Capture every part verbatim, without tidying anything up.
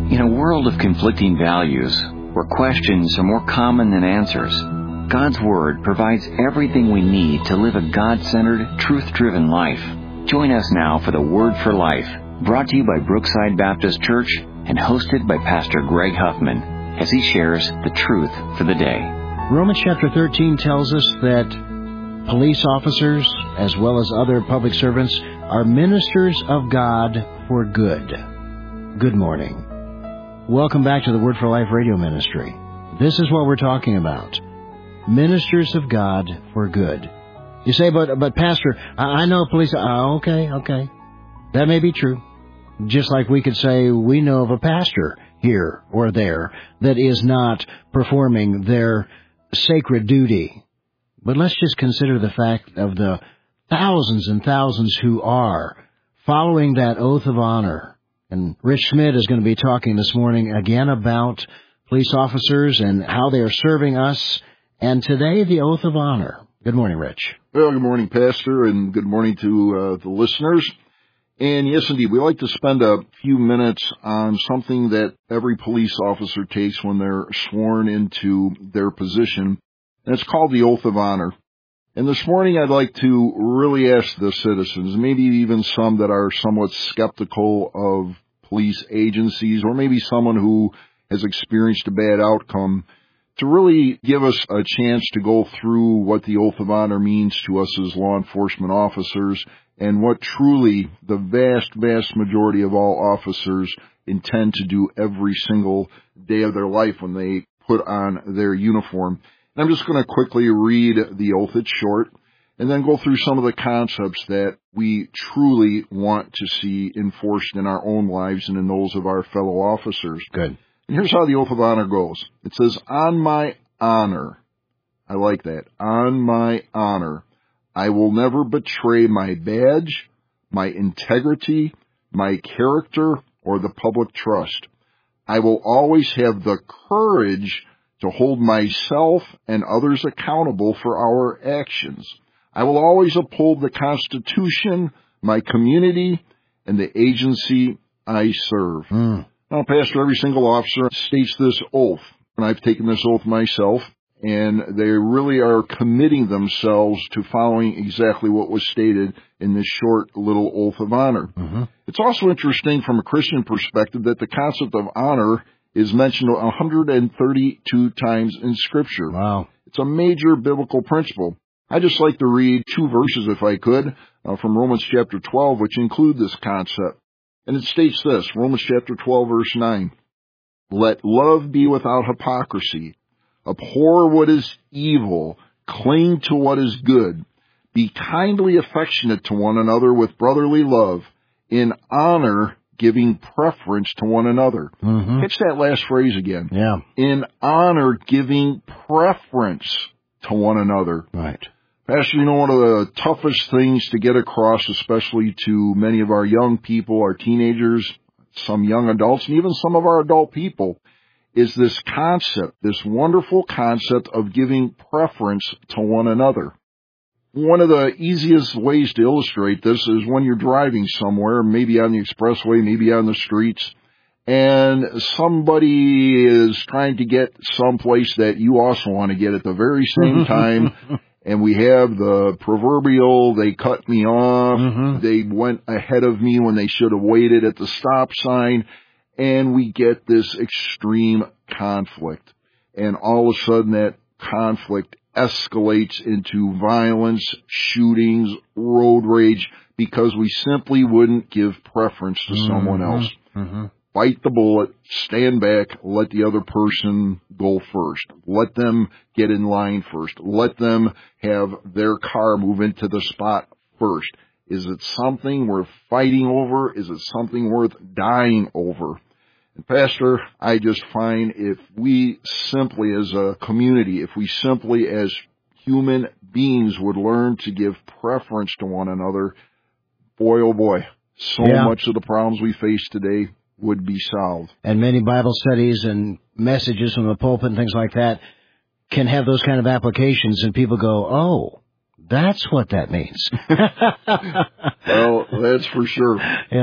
In a world of conflicting values, where questions are more common than answers, God's Word provides everything we need to live a God-centered, truth-driven life. Join us now for the Word for Life, brought to you by Brookside Baptist Church and hosted by Pastor Greg Huffman, as he shares the truth for the day. Romans chapter thirteen tells us that police officers, as well as other public servants, are ministers of God for good. Good morning. Welcome back to the Word for Life radio ministry. This is what we're talking about. Ministers of God for good. You say, but but Pastor, I, I know police... Uh, okay, okay. That may be true. Just like we could say we know of a pastor here or there that is not performing their sacred duty. But let's just consider the fact of the thousands and thousands who are following that oath of honor. And Rich Schmidt is going to be talking this morning again about police officers and how they are serving us. And today, the oath of honor. Good morning, Rich. Well, good morning, Pastor, and good morning to uh, the listeners. And yes, indeed, we like to spend a few minutes on something that every police officer takes when they're sworn into their position, and it's called the oath of honor. And this morning, I'd like to really ask the citizens, maybe even some that are somewhat skeptical of police agencies, or maybe someone who has experienced a bad outcome, to really give us a chance to go through what the oath of honor means to us as law enforcement officers and what truly the vast, vast majority of all officers intend to do every single day of their life when they put on their uniform. And I'm just going to quickly read the oath. It's short, and then go through some of the concepts that we truly want to see enforced in our own lives and in those of our fellow officers. Good. And here's how the oath of honor goes. It says, on my honor, I like that, on my honor, I will never betray my badge, my integrity, my character, or the public trust. I will always have the courage to hold myself and others accountable for our actions. I will always uphold the Constitution, my community, and the agency I serve. Mm. Now, Pastor, every single officer states this oath, and I've taken this oath myself, and they really are committing themselves to following exactly what was stated in this short little oath of honor. Mm-hmm. It's also interesting from a Christian perspective that the concept of honor is mentioned one hundred thirty-two times in Scripture. Wow. It's a major biblical principle. I'd just like to read two verses, if I could, uh, from Romans chapter twelve, which include this concept. And it states this, Romans chapter twelve, verse nine. Let love be without hypocrisy. Abhor what is evil. Cling to what is good. Be kindly affectionate to one another with brotherly love. In honor, giving preference to one another. Mm-hmm. Catch that last phrase again. Yeah. In honor, giving preference to one another. Right. Pastor, you know, one of the toughest things to get across, especially to many of our young people, our teenagers, some young adults, and even some of our adult people, is this concept, this wonderful concept of giving preference to one another. One of the easiest ways to illustrate this is when you're driving somewhere, maybe on the expressway, maybe on the streets, and somebody is trying to get someplace that you also want to get at the very same time, and we have the proverbial, they cut me off, Mm-hmm. they went ahead of me when they should have waited at the stop sign, and we get this extreme conflict. And all of a sudden that conflict escalates into violence, shootings, road rage, because we simply wouldn't give preference to mm-hmm. someone else. Mm-hmm. Bite the bullet, stand back, let the other person go first. Let them get in line first. Let them have their car move into the spot first. Is it something worth fighting over? Is it something worth dying over? And Pastor, I just find if we simply as a community, if we simply as human beings would learn to give preference to one another, boy, oh boy, so yeah. much of the problems we face today would be solved. And many Bible studies and messages from the pulpit and things like that can have those kind of applications, and people go, oh, that's what that means. Well, that's for sure. Yeah.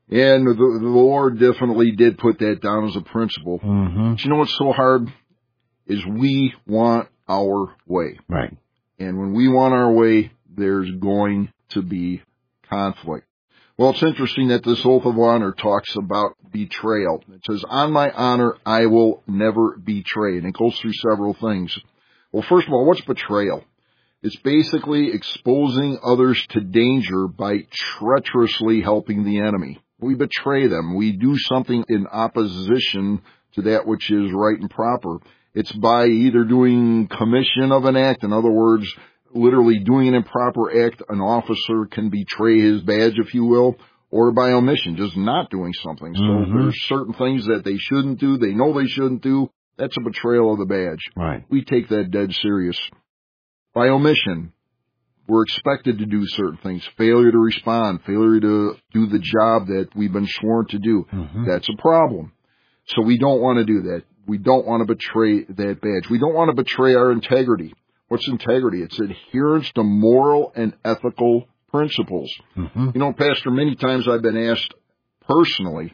And the, the Lord definitely did put that down as a principle. Mm-hmm. But you know what's so hard? Is we want our way. Right. And when we want our way, there's going to be conflict. Well, it's interesting that this oath of honor talks about betrayal. It says, on my honor, I will never betray. And it goes through several things. Well, first of all, what's betrayal? It's basically exposing others to danger by treacherously helping the enemy. We betray them. We do something in opposition to that which is right and proper. It's by either doing commission of an act, in other words, literally doing an improper act. An officer can betray his badge, if you will, or by omission, just not doing something. So Mm-hmm. there's certain things that they shouldn't do, they know they shouldn't do. That's a betrayal of the badge. Right. We take that dead serious. By omission, we're expected to do certain things. Failure to respond, failure to do the job that we've been sworn to do. Mm-hmm. That's a problem. So we don't want to do that. We don't want to betray that badge. We don't want to betray our integrity. What's integrity? It's adherence to moral and ethical principles. Mm-hmm. You know, Pastor, many times I've been asked personally,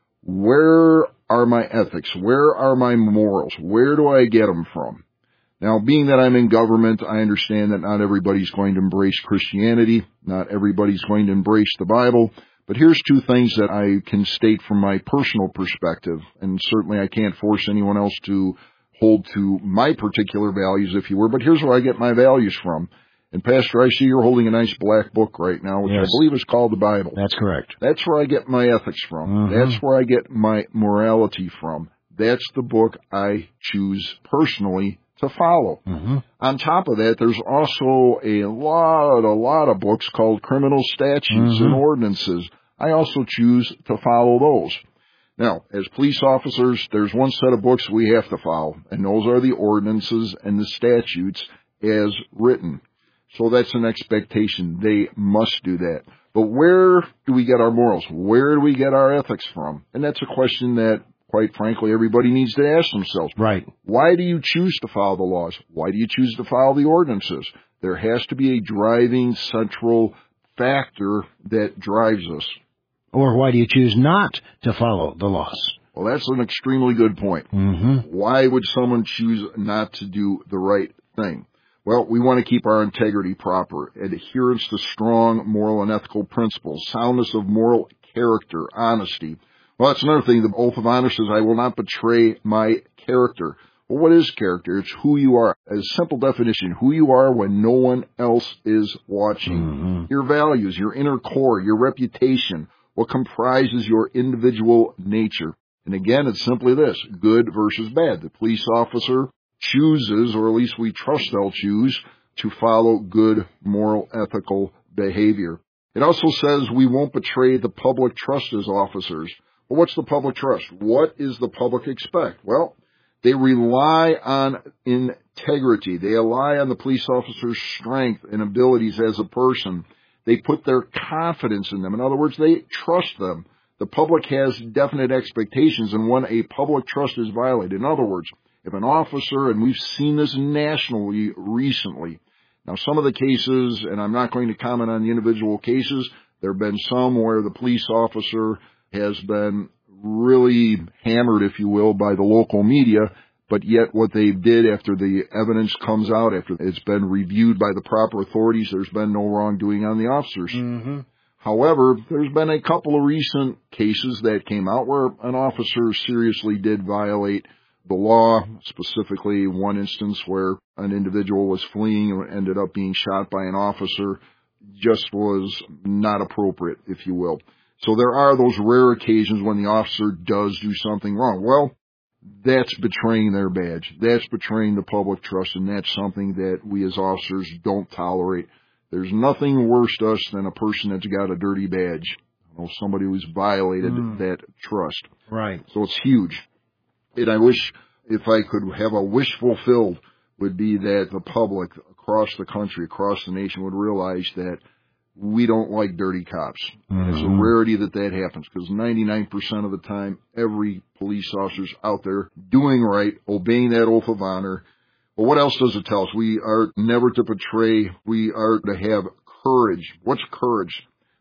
where are my ethics? Where are my morals? Where do I get them from? Now, being that I'm in government, I understand that not everybody's going to embrace Christianity. Not everybody's going to embrace the Bible. But here's two things that I can state from my personal perspective, and certainly I can't force anyone else to hold to my particular values, if you were, but here's where I get my values from. And Pastor, I see you're holding a nice black book right now, which Yes. I believe is called the Bible. That's correct. That's where I get my ethics from. Mm-hmm. That's where I get my morality from. That's the book I choose personally to follow. Mm-hmm. On top of that, there's also a lot, a lot of books called criminal statutes Mm-hmm. and ordinances. I also choose to follow those. Now, as police officers, there's one set of books we have to follow, and those are the ordinances and the statutes as written. So that's an expectation. They must do that. But where do we get our morals? Where do we get our ethics from? And that's a question that, quite frankly, everybody needs to ask themselves. Right. Why do you choose to follow the laws? Why do you choose to follow the ordinances? There has to be a driving central factor that drives us. Or why do you choose not to follow the laws? Well, that's an extremely good point. Mm-hmm. Why would someone choose not to do the right thing? Well, we want to keep our integrity proper, adherence to strong moral and ethical principles, soundness of moral character, honesty. Well, that's another thing. The oath of honor says, I will not betray my character. Well, what is character? It's who you are. As a simple definition, who you are when no one else is watching. Mm-hmm. Your values, your inner core, your reputation, what comprises your individual nature. And again, it's simply this, good versus bad. The police officer chooses, or at least we trust they'll choose, to follow good, moral, ethical behavior. It also says we won't betray the public trust as officers. Well, what's the public trust? What is the public expect? Well, they rely on integrity. They rely on the police officer's strength and abilities as a person. They put their confidence in them. In other words, they trust them. The public has definite expectations, and when a public trust is violated, in other words, if an officer, and we've seen this nationally recently, now some of the cases, and I'm not going to comment on the individual cases, there have been some where the police officer has been really hammered, if you will, by the local media, but yet what they did after the evidence comes out, after it's been reviewed by the proper authorities, there's been no wrongdoing on the officers. Mm-hmm. However, there's been a couple of recent cases that came out where an officer seriously did violate the law, specifically one instance where an individual was fleeing and ended up being shot by an officer, just was not appropriate, if you will. So there are those rare occasions when the officer does do something wrong. Well, that's betraying their badge. That's betraying the public trust, and that's something that we as officers don't tolerate. There's nothing worse to us than a person that's got a dirty badge, or somebody who's violated mm. that trust. Right. So it's huge. And I wish, if I could have a wish fulfilled, would be that the public across the country, across the nation, would realize that we don't like dirty cops. Mm-hmm. It's a rarity that that happens, because ninety-nine percent of the time, every police officer's out there doing right, obeying that oath of honor. But what else does it tell us? We are never to betray. We are to have courage. What's courage?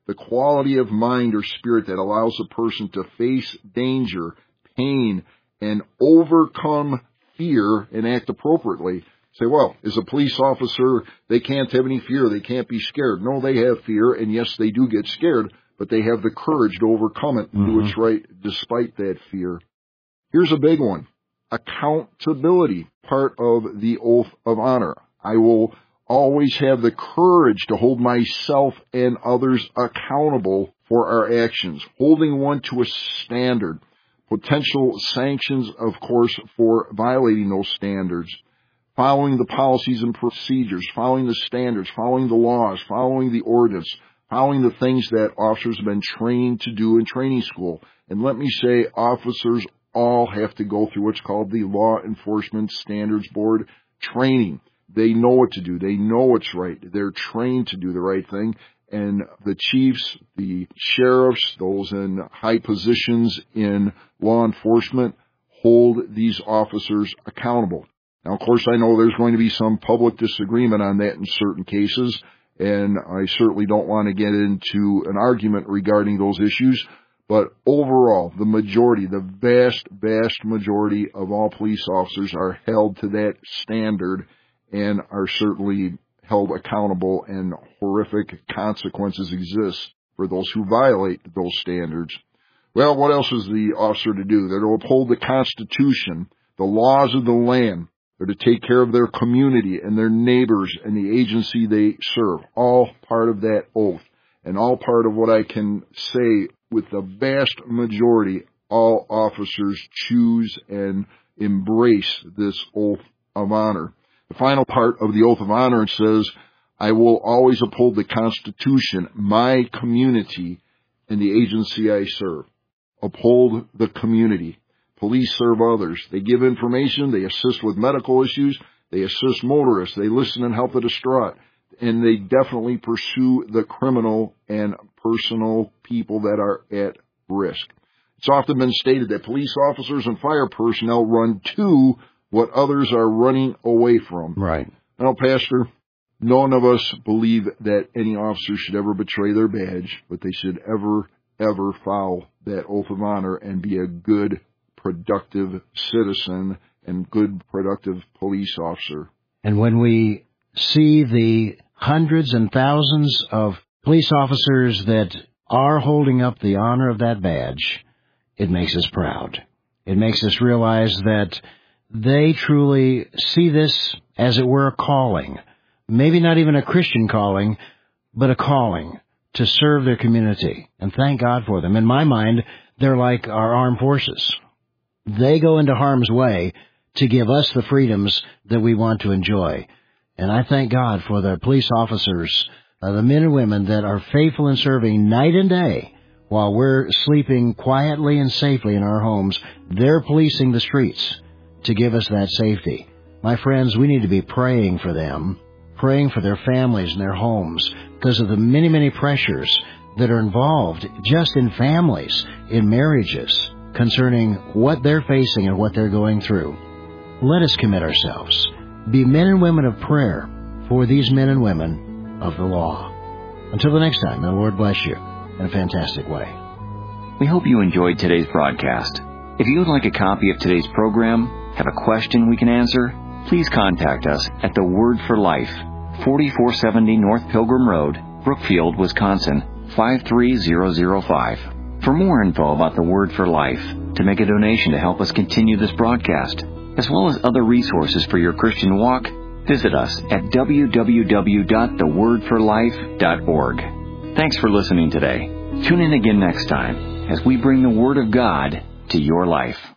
the quality of mind or spirit that allows a person to face danger, pain, and overcome fear and act appropriately. Say, well, as a police officer, they can't have any fear. They can't be scared. No, they have fear, and yes, they do get scared, but they have the courage to overcome it and mm-hmm. do what's right despite that fear. Here's a big one. Accountability, part of the oath of honor. I will always have the courage to hold myself and others accountable for our actions, holding one to a standard. Potential sanctions, of course, for violating those standards. Following the policies and procedures, following the standards, following the laws, following the ordinance, following the things that officers have been trained to do in training school. And let me say, officers all have to go through what's called the Law Enforcement Standards Board training. They know what to do. They know what's right. They're trained to do the right thing. And the chiefs, the sheriffs, those in high positions in law enforcement hold these officers accountable. Now, of course, I know there's going to be some public disagreement on that in certain cases, and I certainly don't want to get into an argument regarding those issues. But overall, the majority, the vast, vast majority of all police officers are held to that standard and are certainly held accountable, and horrific consequences exist for those who violate those standards. Well, what else is the officer to do? They're to uphold the Constitution, the laws of the land. They're to take care of their community and their neighbors and the agency they serve. All part of that oath, and all part of what I can say with the vast majority, all officers choose and embrace this oath of honor. The final part of the oath of honor says, I will always uphold the Constitution, my community, and the agency I serve. Uphold the community. Police serve others. They give information. They assist with medical issues. They assist motorists. They listen and help the distraught. And they definitely pursue the criminal and personal people that are at risk. It's often been stated that police officers and fire personnel run to what others are running away from. Right. Now, Pastor, none of us believe that any officer should ever betray their badge, but they should ever, ever follow that oath of honor and be a good, productive citizen and good, productive police officer. And when we see the hundreds and thousands of police officers that are holding up the honor of that badge, it makes us proud. It makes us realize that they truly see this, as it were, a calling. Maybe not even a Christian calling, but a calling to serve their community. And thank God for them. In my mind, they're like our armed forces. They go into harm's way to give us the freedoms that we want to enjoy. And I thank God for the police officers, uh, the men and women that are faithful in serving night and day while we're sleeping quietly and safely in our homes. They're policing the streets to give us that safety. My friends, we need to be praying for them, praying for their families and their homes, because of the many, many pressures that are involved just in families, in marriages, concerning what they're facing and what they're going through. Let us commit ourselves. Be men and women of prayer for these men and women of the law. Until the next time, may the Lord bless you in a fantastic way. We hope you enjoyed today's broadcast. If you would like a copy of today's program, have a question we can answer, please contact us at The Word for Life, forty-four seventy North Pilgrim Road, Brookfield, Wisconsin, five three zero zero five. For more info about The Word for Life, to make a donation to help us continue this broadcast, as well as other resources for your Christian walk, visit us at w w w dot the word for life dot org. Thanks for listening today. Tune in again next time as we bring the Word of God to your life.